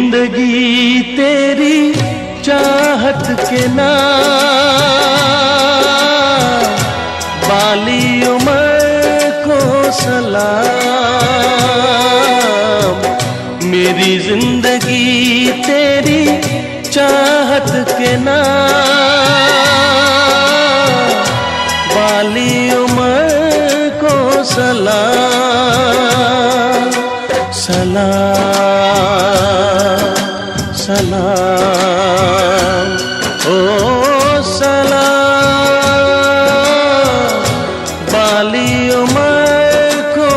जिंदगी तेरी चाहत के नाम, बाली उम्र को सलाम। मेरी जिंदगी तेरी चाहत के नाम, बाली उम्र को सलाम। सलाम सलाम ओ सलाम, बाली उम्र को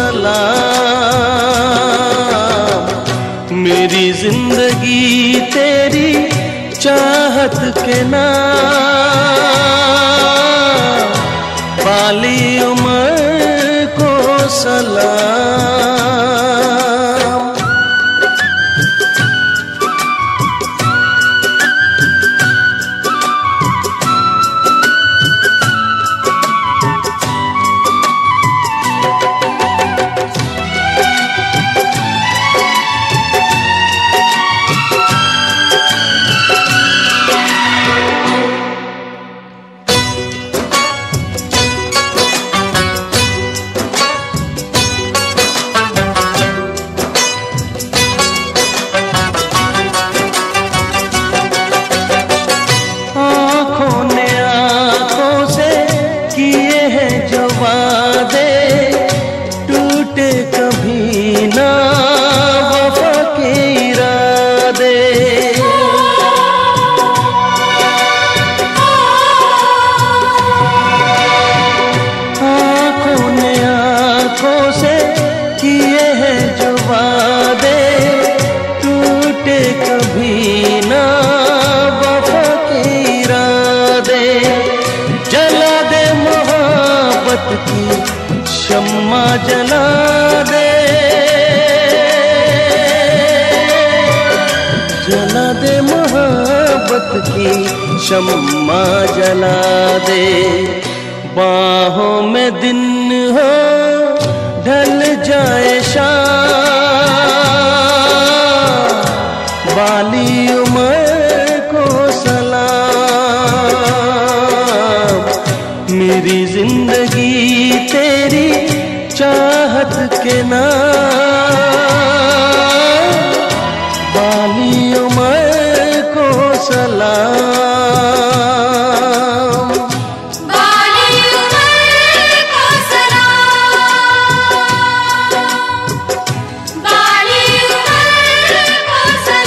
सलाम। मेरी जिंदगी तेरी चाहत के नाम, बाली उम्र को सलाम। कभी ना वफा के इरादे, आँखों ने आँखों से किए हैं जो वादे, टूटे कभी ना वफा के इरादे। जला दे मोहब्बत की शम्मा जला दे, जला दे मोहब्बत की शम्मा जला दे। बाहों में दिन हो ढल जाए शाम, बाली उम्र को सलाम। मेरी जिंदगी तेरी चाहत के नाम, बाली उम्र को सलाम। बाली उम्र को सलाम, बाली उम्र को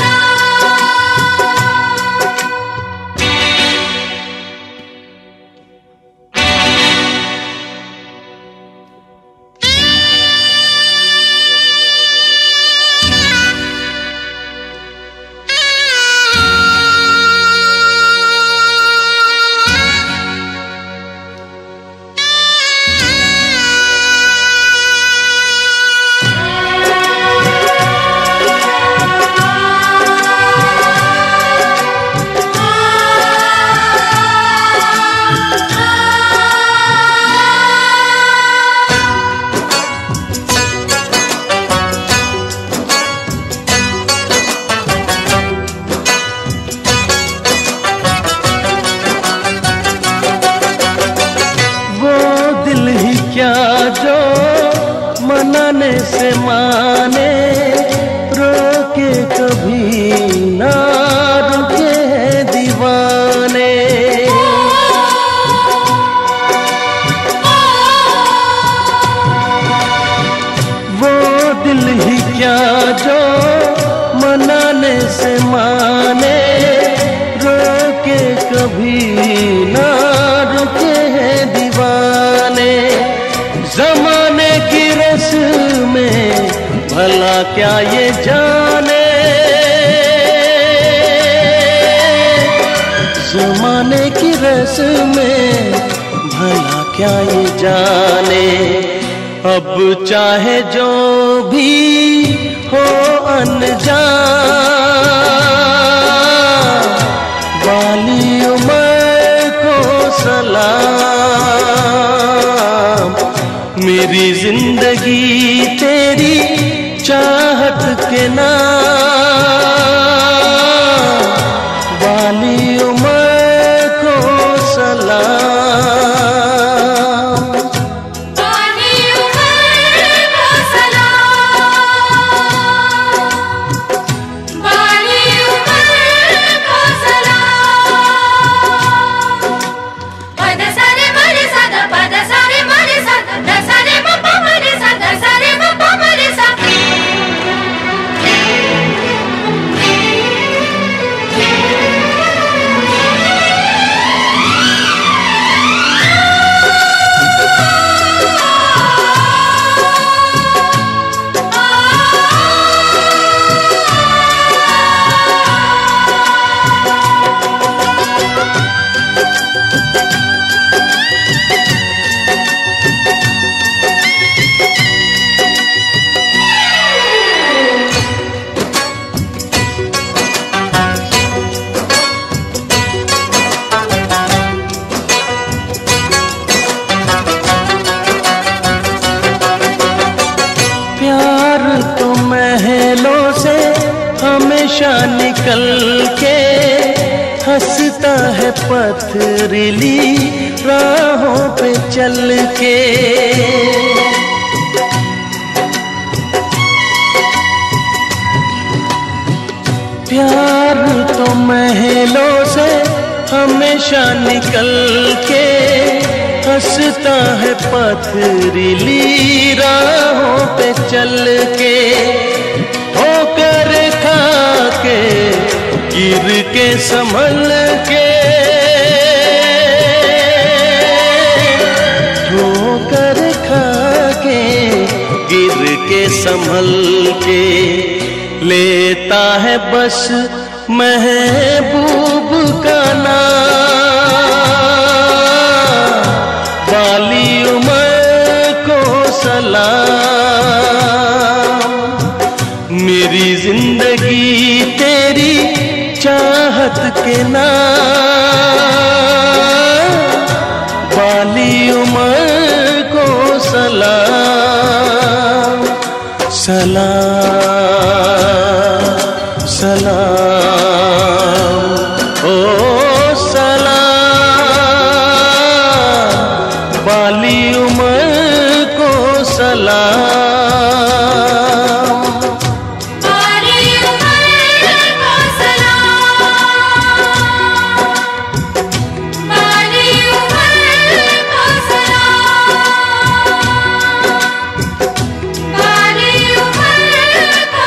जो मनाने से माने, रोके कभी ना रुके हैं दीवाने। वो दिल ही क्या जो मनाने से माने, रोके कभी ना रुके हैं दीवाने। ज़माने की रस्में भला क्या ये जाने, ज़माने की रस्में भला क्या ये जाने। अब चाहे जो भी हो अनजान, बाली उम्र को सलाम। मेरी जिंदगी तेरी चाहत के नाम, हमेशा निकल के हंसता है पथरीली राहों पे चल के। प्यार तो महलों से हमेशा निकल के हंसता है पथरीली राहों पे चल के। ठोकर खा के गिर के संभल के, ठोकर खा के गिर के संभल के लेता है बस महबूब का नाम। बाली उम्र को सलाम, मेरी जिंदगी तेरी चाहत के नाम। बाली उम्र को सलाम, सलाम सलाम ओ सलाम। बाली उम्र को सलाम। बाली उम्र को सलाम, बाली उम्र को सलाम, बाली उम्र को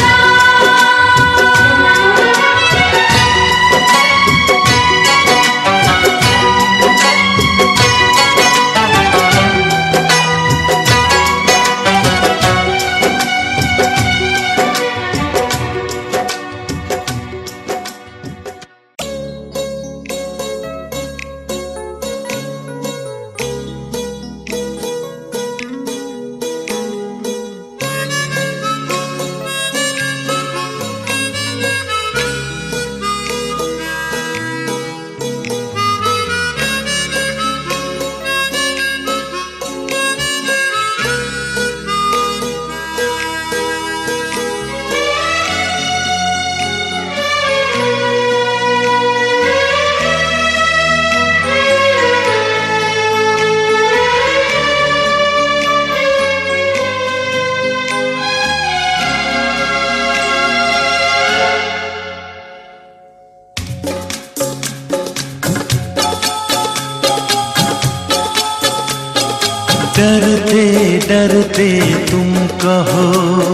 डरते डरते तुम कहो,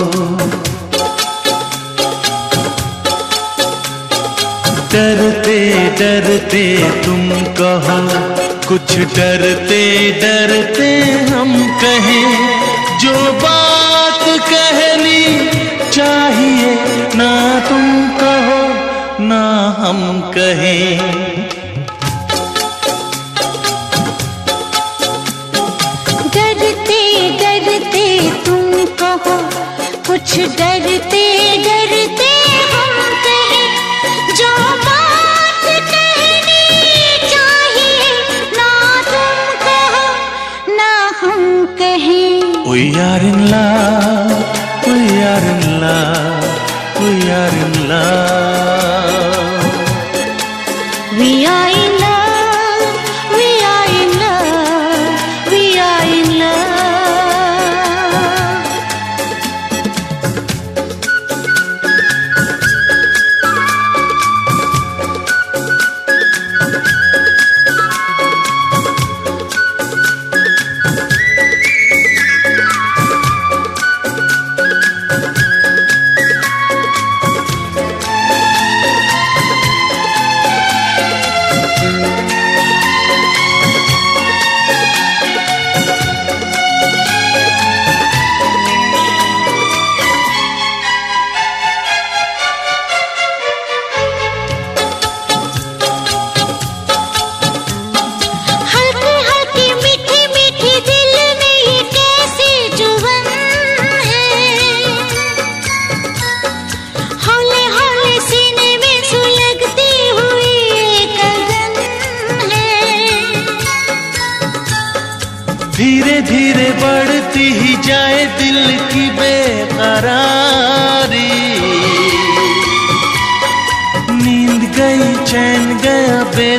डरते डरते तुम कहो, कुछ डरते डरते हम कहें। जो बात कहनी चाहिए ना तुम कहो ना हम कहें। डरते डरते तुम कहो, कुछ डरते डरते हम कहें। जो बात कहनी चाहिए ना तुम कहो ना हम कहें। We are in love, we are in love, we are in love. We are in love, we are in love, we are in love.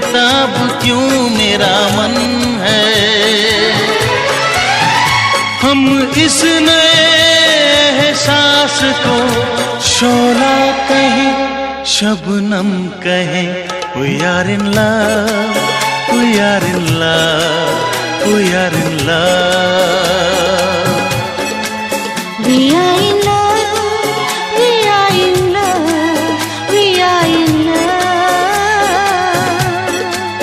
बेताब क्यों मेरा मन है। हम इस नए एहसास को शोला कहें, शबनम कहें, we are in love, we are in love, we are in love. We are in love, we are in love, we are in love.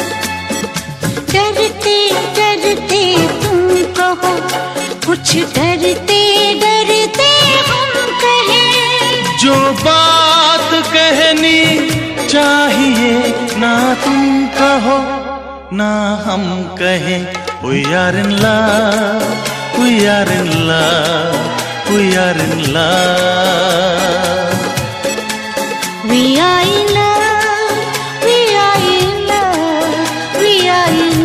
डरते डरते तुम कहो, कुछ डरते डरते हम कहें। जो बात कहनी चाहिए ना तुम कहो ना हम कहें, we are in love, we are in love, we are in love. We are in love, we are in love, we are in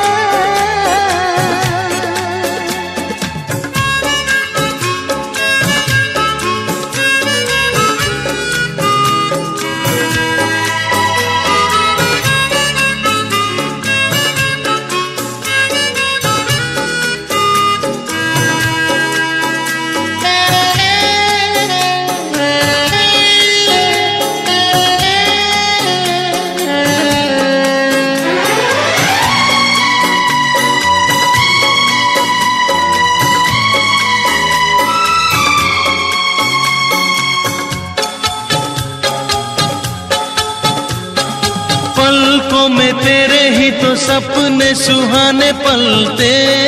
पलकों में तेरे ही तो सपने सुहाने पलते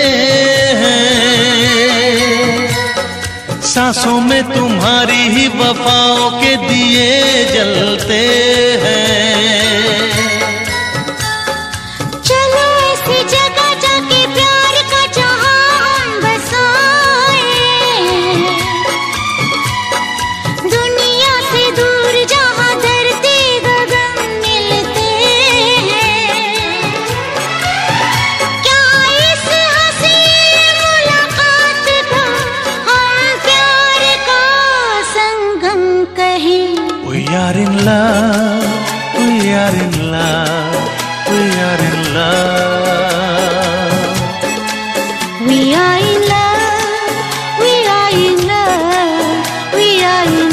हैं, सांसों में तुम्हारी ही वफाओं के दिए जलते हैं। चलो ऐसी जगह जाके प्यार का जहां हम बसाएं, दुनिया से दूर जहां धरती गगन मिलते हैं। क्या इस हंसी मुलाकात को हम प्यार का संगम कहें। We are in love, we are in love, we are in love. We are in love, we are in love, we are in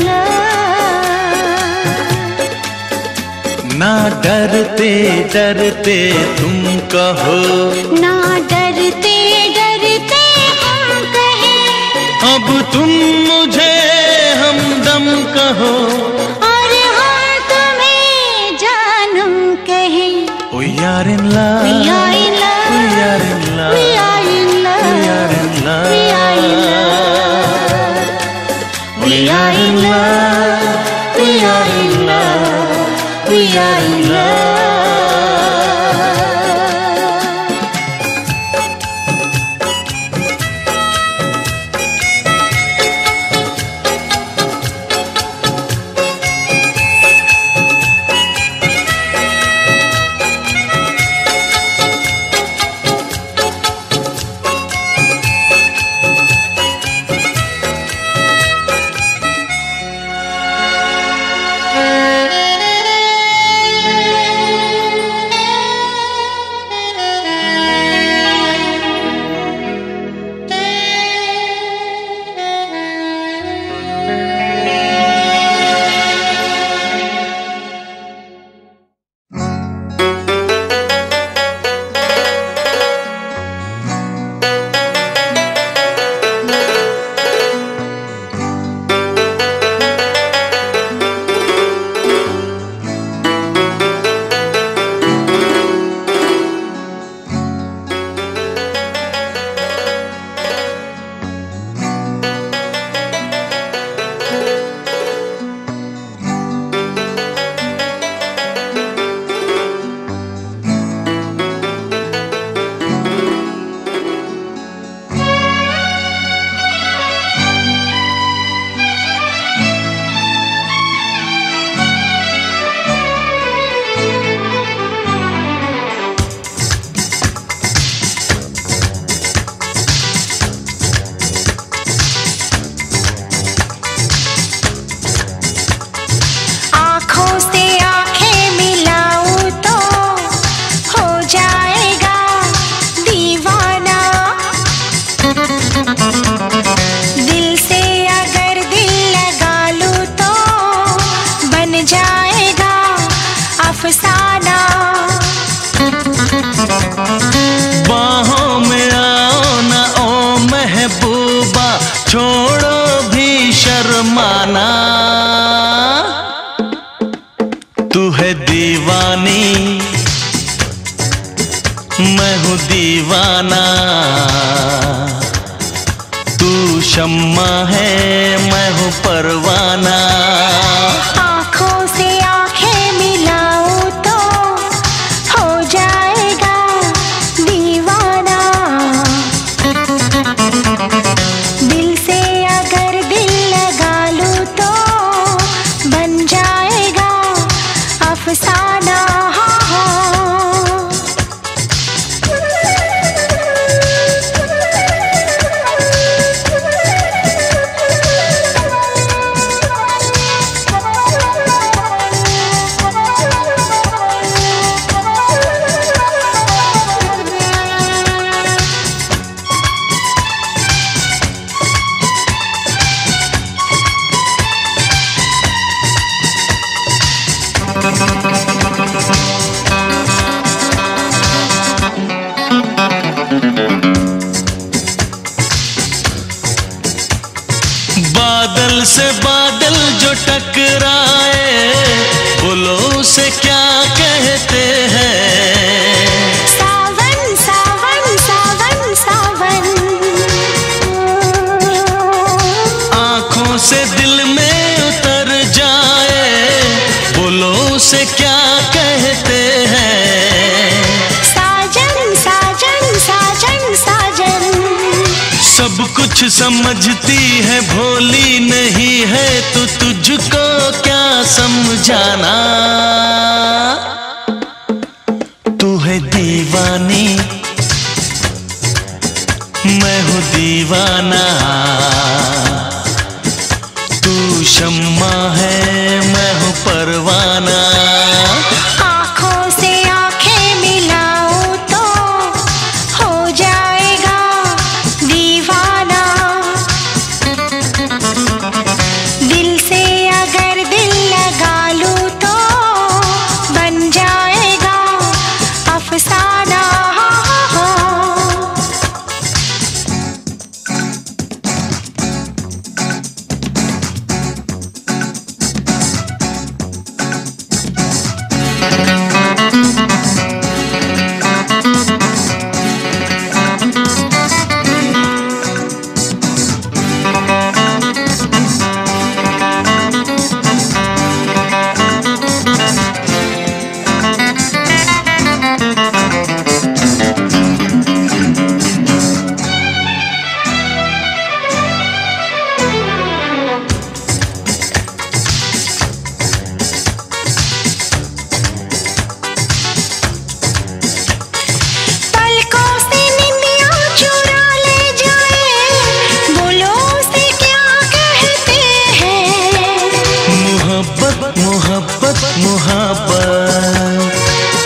love. ना डरते डरते तुम कहो, ना डरते डरते हम कहें। अब तुम मुझे हमदम कहो, और हम तुम्हें जानम कहें। we are in love, We are in love, we are in love, we are in love, we are in love, we are in love, we are in love, we are in love, we are in love. शर्माना। तू है दीवानी, मैं हूँ दीवाना। तू शम्मा है, मैं हूँ परवाना। आँखों से आँखें मिलाऊं तो हो जाएगा दीवाना। दिल से अगर दिल लगा लूं तो बन जाएगा अफसाना। बादल से बादल जो टकराए, बोलो से क्या कहते हैं। सावन सावन सावन सावन। आँखों से दिल में उतर जाए, बोलो से क्या कहते हैं। साजन साजन साजन साजन। सब कुछ समझती है, भोली नहीं है तो तुझको क्या समझाना। तू है दीवानी, मैं हूँ दीवाना। तू शम्मा है, मैं हूँ परवाना। आँखों से आँखें मिलाऊं तो हो जाएगा दीवाना। दिल से अगर दिल लगा लूं तो बन जाएगा अफसाना। मोहब्बत मोहब्बत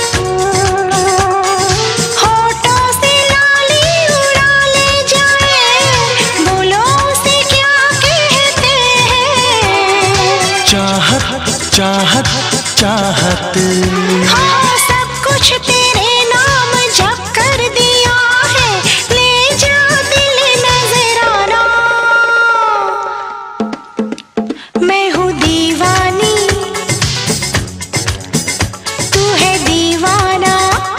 होठों से लाली उड़ा ले जाए, बोलो से क्या कहते हैं। चाहत चाहत चाहत। हाँ, सब कुछ तेरे नाम जप कर दिया है, ले जा दिल नजराना। मैं हूँ दीवानी, तू है दीवाना।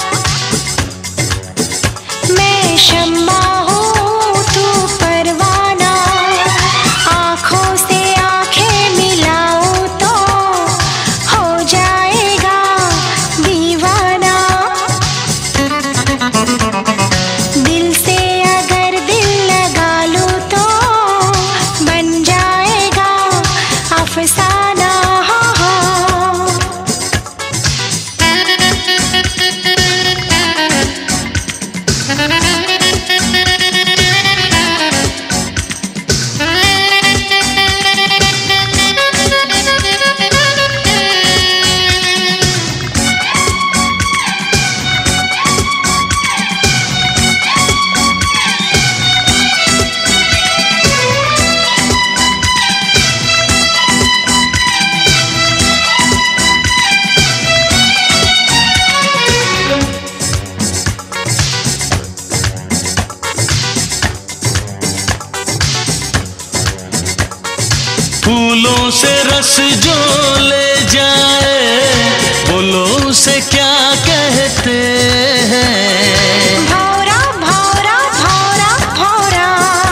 मैं शम्मा हूँ, तू परवाना। आँखों से आँखें मिलाऊं तो हो जाएगा दीवाना। फूलों से रस जो ले जाए, बोलो उसे क्या कहते हैं? भौरा भौरा भौरा भौरा,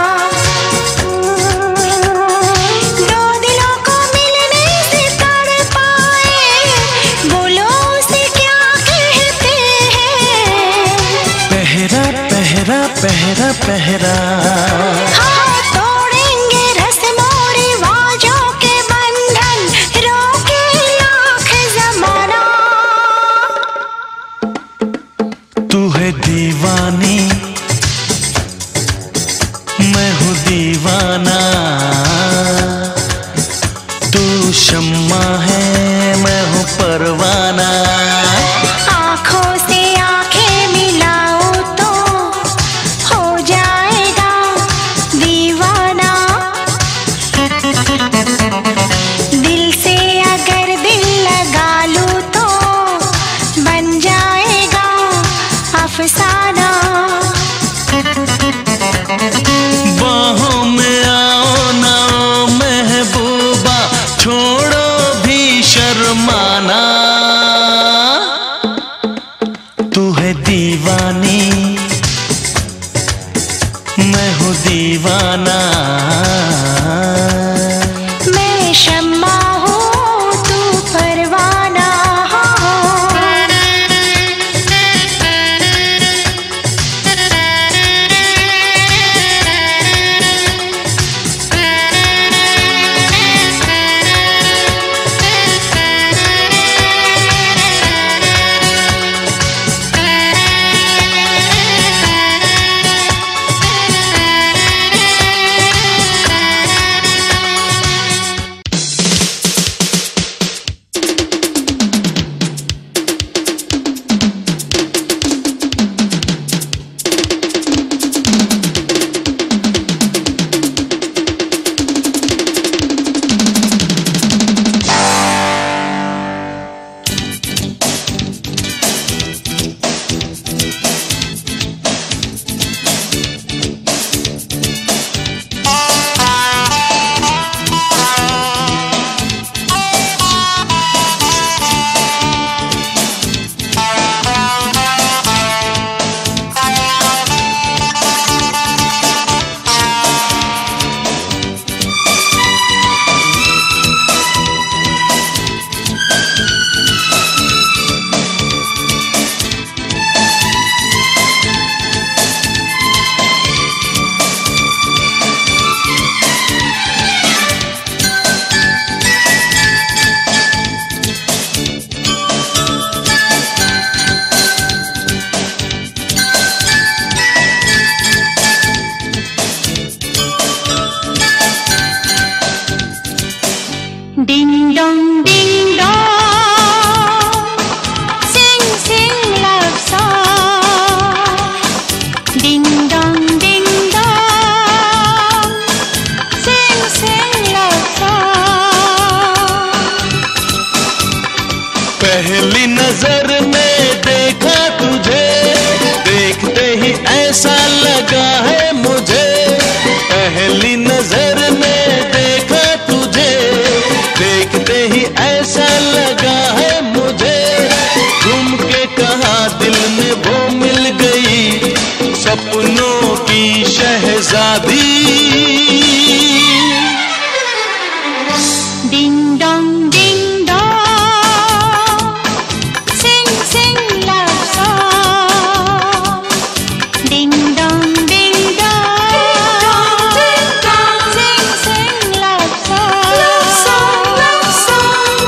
दो दिलों को मिलने से तड़पाए, बोलो उसे क्या कहते हैं? पहरा पहरा पहरा पहरा, हाँ तोड़ेंगे रस्मों रिवाजों के बंधन, रोके लाख जमाना। तू है दीवानी, मैं हूँ दीवाना, तू शम्मा है, मैं हूँ परवाना। आँखों से आँखें मिलाऊं तो हो जाएगा दीवाना, दिल से अगर दिल लगा लूं तो बन जाएगा अफसाना। बाहों में आओ ना ओ महबूबा, छोड़ो भी शर्माना। तू है दीवानी, मैं हूँ दीवाना, मैं शम्मा हूँ तू परवाना। Ding dong, sing sing love song. Ding dong, sing sing love song. पहली नजर में देखा तुझे, देखते ही ऐसा लगा है मुझे। पहली नजर में देखा तुझे, देखते ही ऐसा लगा है मुझे। घूम के कहा दिल में वो मिल गई, सपनों की शहजादी। Ding dong, sing sing love song. Ding dong, sing sing love song. Love song, love song.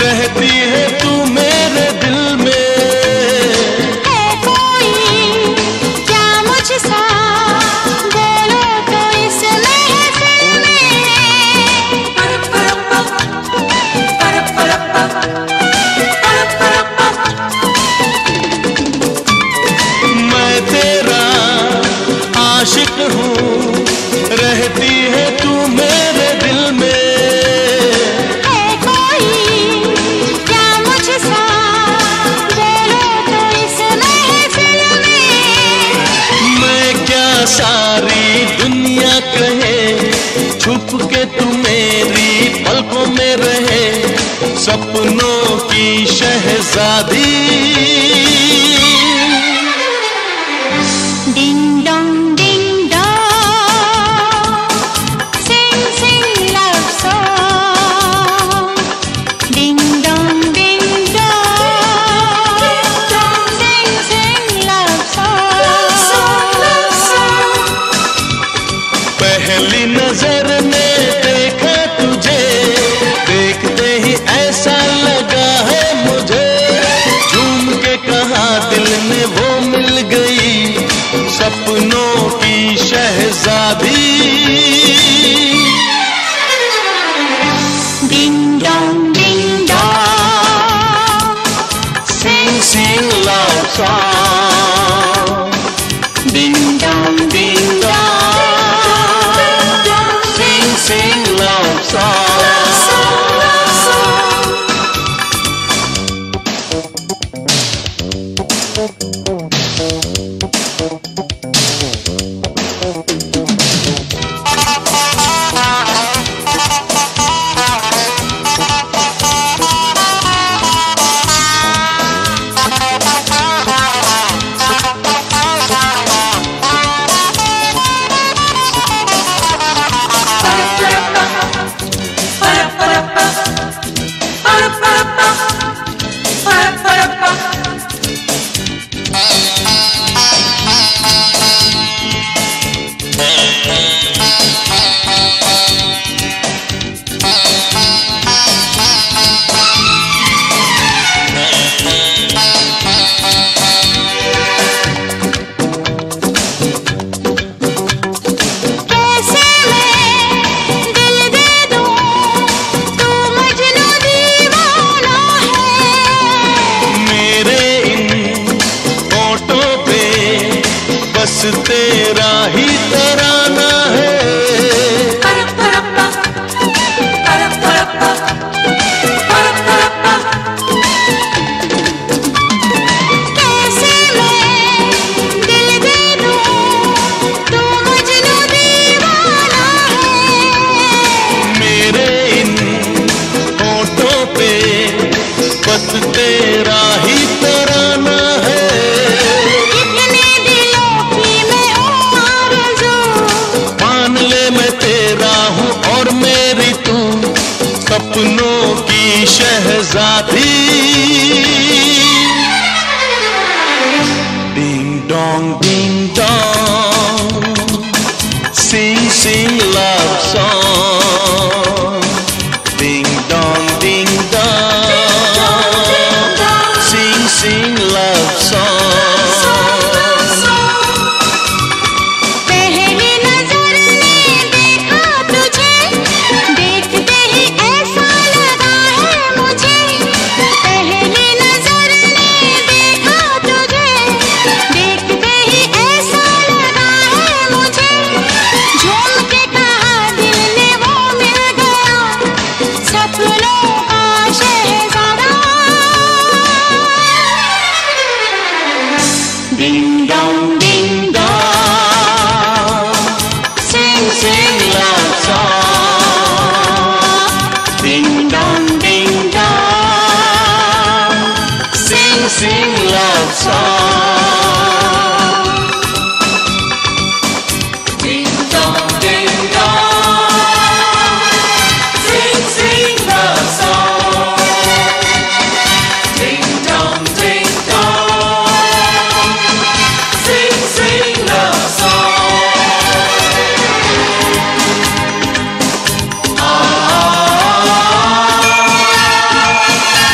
रहती है तू मेरे दिल में। है कोई क्या मुझसा, बोलो तो इस महफिल में। मैं तेरा आशिक हूँ, रहती है तू मेरे दिल में। है कोई क्या मुझसा, बोलो तो इस महफिल में। मैं क्या सारी दुनिया कहे, छुप के तू मेरी पलकों में रहे, सपनों की शहजादी। Ding dong ding dong, sing sing love song. Ding dong ding dong, sing sing love song. पहली नजर में देखा तुझे, देखते ही ऐसा लगा है मुझे, झूम के कहा दिल ने वो मिल गई, सपनों की शहजादी। Ding dong ding dong, Sing sing love song, ding dong ding dong, sing sing love song. कैसे मैं दिल दे दूं, तू मजनू दीवाना है। मेरे इन होठों पे बस तेरा ही तराना है। कैसे मैं दिल दे दूं, तू मजनू दीवाना है। मेरे इन होठों पे बस तेरा ही तराना है। कितने दिलों की मैं आरज़ू, मान ले मैं तेरा हूँ और मेरी तू, सपनों की शहजादी। Ding dong ding dong, sing sing love song, ding dong ding dong, sing sing love song. पहली नजर ने देखा तुझे, देखते ही ऐसा लगा है मुझे। पहली नजर ने देखा तुझे, देखते ही ऐसा लगा है मुझे। झूम के कहा दिल ने वो मिल गया, सपनों का शहजादा। Ding dong ding dong, sing sing love song. Ding dong ding dong, sing sing love song. Ding dong ding dong, sing sing love song. Ding dong ding dong, sing sing love song.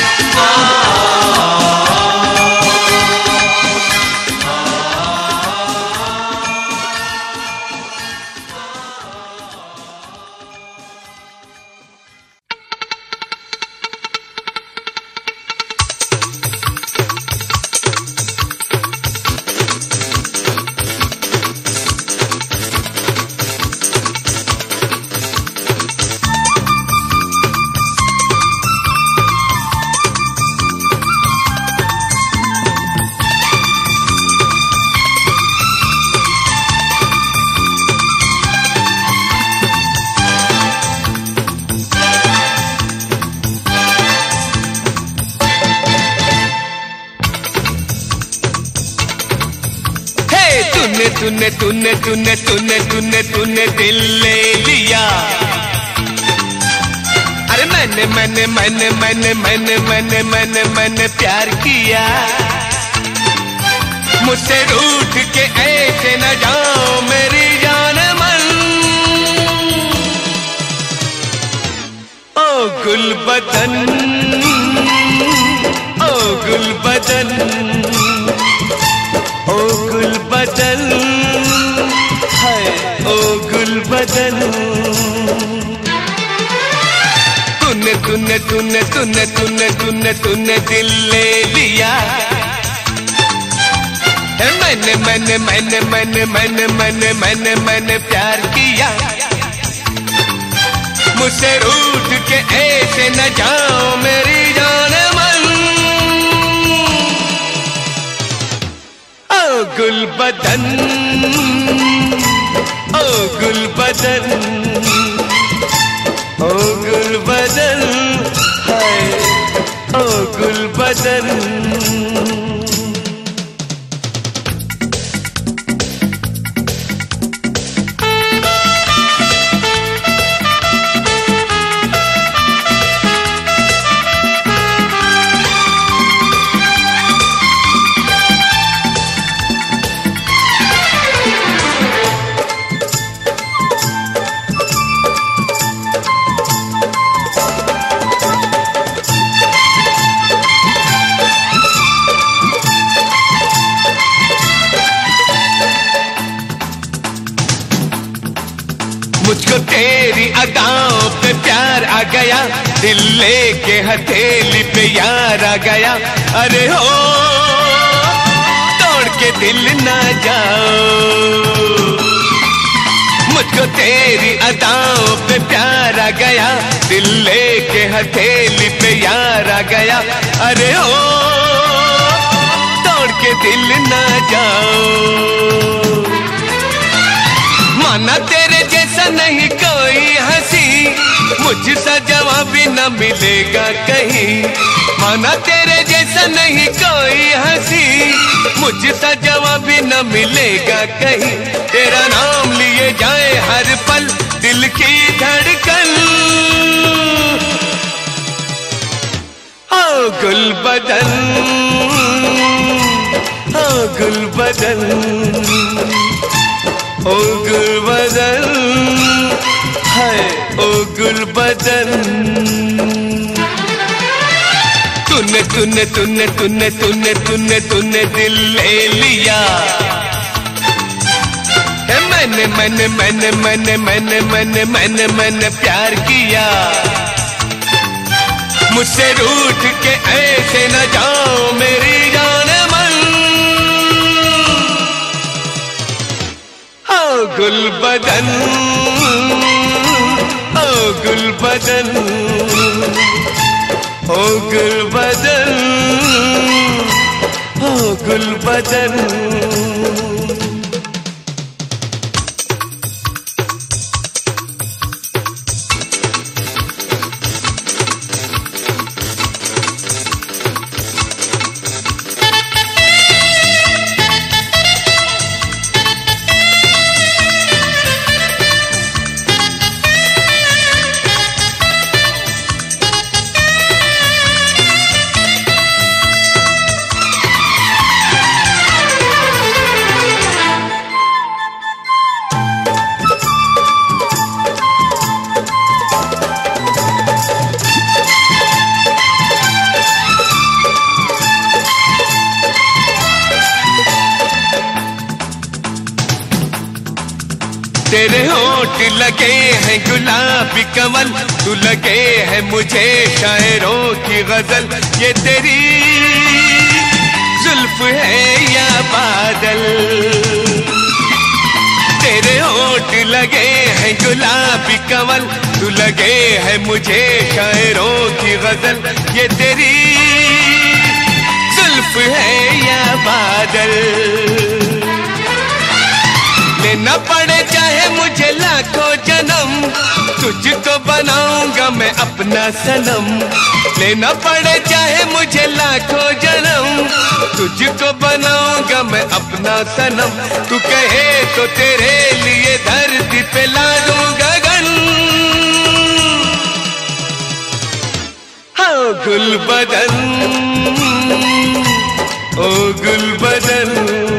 तूने तूने तूने तूने तूने तूने दिल ले लिया। अरे मैंने मैंने मैंने मैंने मैंने मैंने मैंने मैंने प्यार किया। मुझसे रूठ के ऐसे न जाओ मेरी जान मन। ओ गुलबदन, ओ गुलबदन, ओ गुलबदन, हाय ओ गुलबदन। तूने तूने तूने तूने तूने तूने तूने दिल ले लिया। मैंने मैंने मैंने मैंने मैंने मैंने मैंने मैंने प्यार किया। मुझसे रूठ के ऐसे न जाओ मेरी जान मन। ओ गुलबदन, ओ गुलबदन, ओ गुलबदन, हाय ओ गुलबदन। मुझको तेरी अदाओं पे प्यार आ गया, दिल लेके हथेली पे यार आ गया। अरे हो तोड़ के दिल ना जाओ। मुझको तेरी अदाओं पे प्यार आ गया, दिल लेके हथेली पे यार आ गया। अरे हो तोड़ के दिल ना जाओ। माना तेरे जैसा नहीं कोई हंसी, मुझसा जवाबी न मिलेगा कहीं। माना तेरे जैसा नहीं कोई हंसी, मुझसा जवाबी न मिलेगा कहीं। तेरा नाम लिए जाए हर पल दिल की धड़कन। ओ गुलबदन, ओ गुलबदन, ओ गुलबदन, हाय ओ गुलबदन। तूने तूने तूने तूने तूने तूने तूने दिल ले लिया। मैंने मैंने मैंने मैंने मैंने मैंने मैंने मैंने प्यार किया। मुझसे रूठ के ऐसे न जाओ मेरी जान मन। ओ गुलबदन, ओ गुलबदन, ओ गुलबदन, ओ गुलबदन। तेरे होठ लगे हैं गुलाबी कमल, तू लगे है मुझे शायरों की गजल। ये तेरी जुल्फ है या बादल। तेरे होठ लगे हैं गुलाबी कमल, तू लगे है मुझे शायरों की गजल। ये तेरी जुल्फ है या बादल। लेना पड़े चाहे मुझे लाखों जन्म, तुझको बनाऊंगा मैं अपना सनम, लेना पड़े चाहे मुझे लाखों जन्म। तुझको बनाऊंगा मैं अपना सनम, तू कहे तो तेरे लिए धरती पे ला दूं गगन। हाँ गुलबदन, ओ गुलबदन,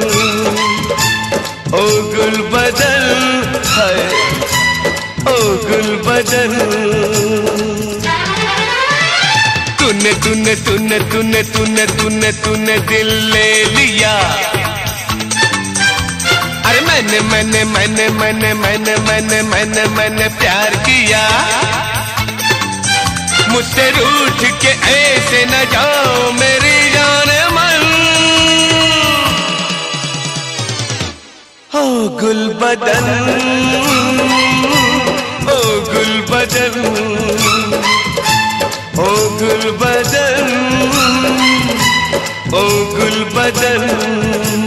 ओ गुलबदन है, ओ गुलबदन। तूने तूने तूने तूने तूने तूने तूने दिल ले लिया। अरे मैंने मैंने मैंने मैंने मैंने मैंने मैंने मैंने प्यार किया। मुझसे रूठ के ऐसे न जाओ मेरी जान मन। ओ गुलबदन, ओ गुलबदन, ओ गुलबदन, ओ गुलबदन।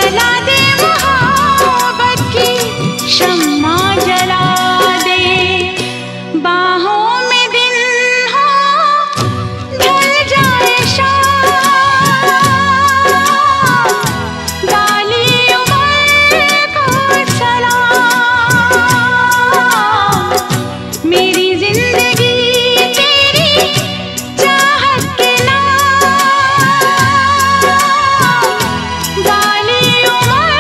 जला दे मोहब्बत की शम्मा जला दे, बाहों में दिन हो ढल जाए शाम, वाली उम्र को सलाम, मेरी जिंदगी तेरी चाहत के नाम, वाली उम्र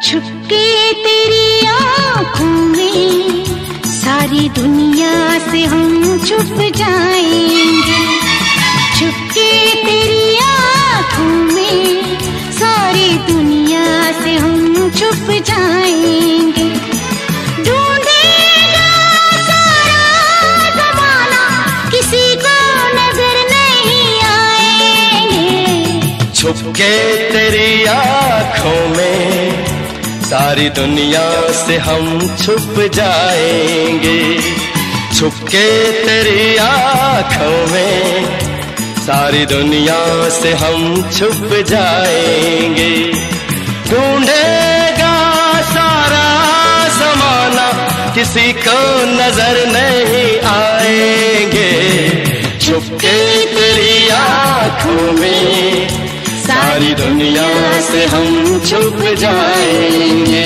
छुपके तेरी आँखों में सारी दुनिया से हम छुप जाएंगे। छुपके तेरी आँखों में सारी दुनिया से हम छुप जाएंगे। ढूंढेगा सारा ज़माना किसी को नजर नहीं आएंगे। छुपके तेरी आँखों में सारी दुनिया से हम छुप जाएंगे। छुपके तेरी आँखों में सारी दुनिया से हम छुप जाएंगे। ढूंढेगा सारा ज़माना किसी को नजर नहीं आएंगे। छुपके तेरी आँखों में सारी दुनिया से हम छुप जाएंगे।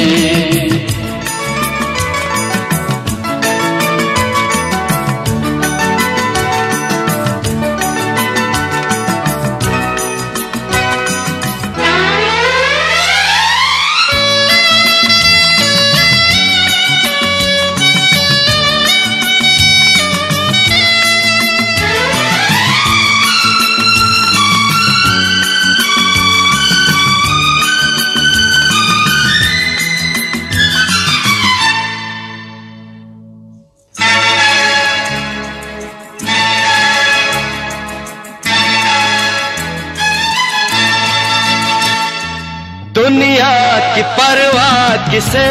दुनिया की परवाह किसे,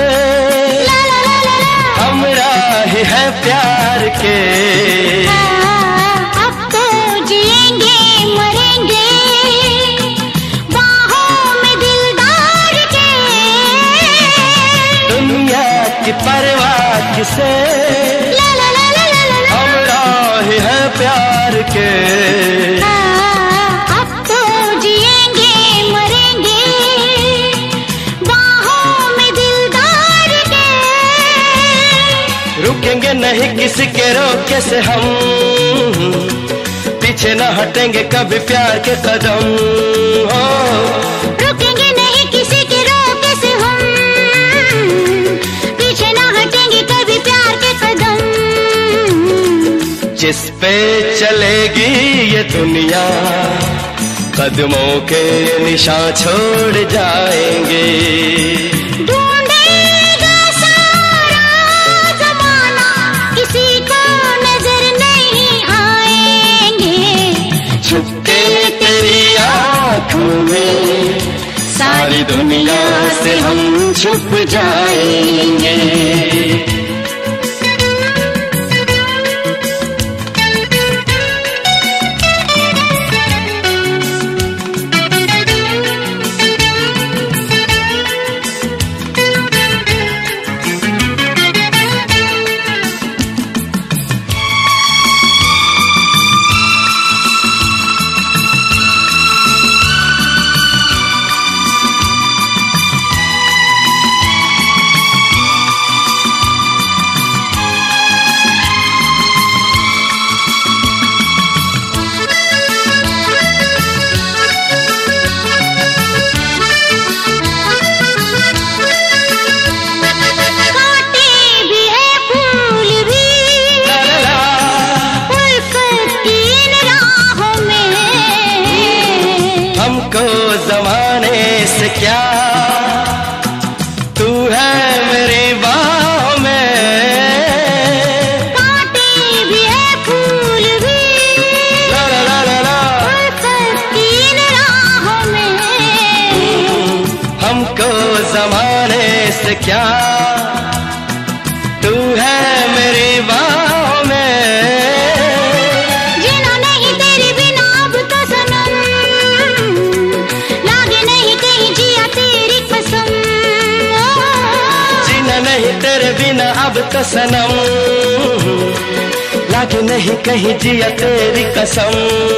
हमरा ही है प्यार के। अब तो जिएंगे मरेंगे बाहों में दिलदार के। दुनिया की परवाह किसे, हमरा ही है प्यार के। रुकेंगे नहीं किसी के रोके से हम, पीछे न हटेंगे कभी प्यार के कदम। हो रुकेंगे नहीं किसी के रोके से हम, पीछे न हटेंगे कभी प्यार के कदम। जिस पे चलेगी ये दुनिया कदमों के निशान छोड़ जाएंगे। छुपके तेरी आँखों में सारी दुनिया से हम छुप जाएंगे। हमको जमाने से क्या, तू है मेरी बाहों में। कांटे भी है फूल भी, ला ला ला ला ला, इन राहों में। हमको जमाने से क्या, तू है मेरी बाहों में। नहीं तेरे बिना अब तो सनम, लागे नहीं कहीं जिया तेरी कसम।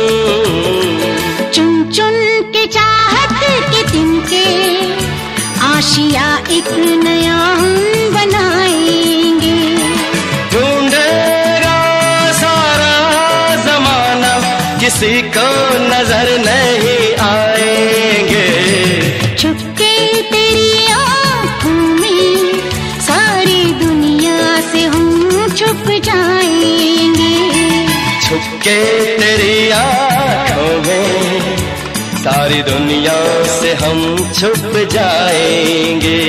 चुन चुन के चाहत के तिनके आशिया एक नया हम बनाएंगे। ढूंढेगा सारा जमाना किसी को नजर नहीं आएंगे। छुपके तेरी आँखों के तेरी आँखों में सारी दुनिया से हम छुप जाएंगे।